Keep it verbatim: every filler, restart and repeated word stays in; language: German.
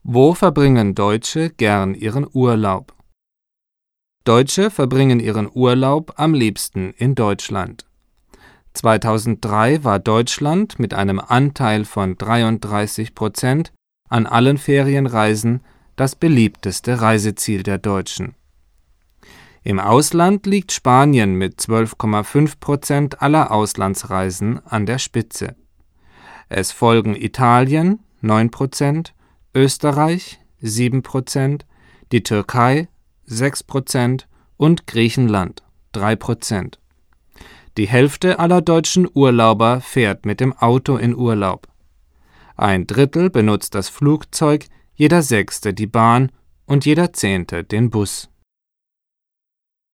Wo verbringen Deutsche gern ihren Urlaub? Deutsche verbringen ihren Urlaub am liebsten in Deutschland. zweitausenddrei war Deutschland mit einem Anteil von dreiunddreißig Prozent an allen Ferienreisen das beliebteste Reiseziel der Deutschen. Im Ausland liegt Spanien mit zwölf Komma fünf Prozent aller Auslandsreisen an der Spitze. Es folgen Italien neun Prozent, Österreich sieben Prozent, die Türkei sechs Prozent und Griechenland drei Prozent. Die Hälfte aller deutschen Urlauber fährt mit dem Auto in Urlaub. Ein Drittel benutzt das Flugzeug, jeder Sechste die Bahn und jeder Zehnte den Bus.